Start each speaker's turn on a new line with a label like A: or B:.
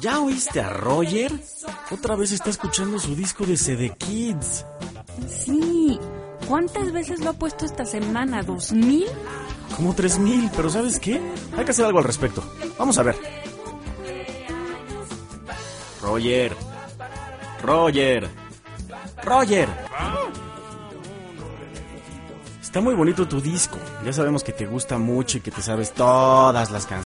A: ¿Ya oíste a Roger? Otra vez está escuchando su disco de CD Kids.
B: Sí. ¿Cuántas veces lo ha puesto esta semana? ¿2000?
A: Como 3000, pero ¿sabes qué? Hay que hacer algo al respecto. Vamos a ver. Roger. Está muy bonito tu disco. Ya sabemos que te gusta mucho y que te sabes todas las canciones.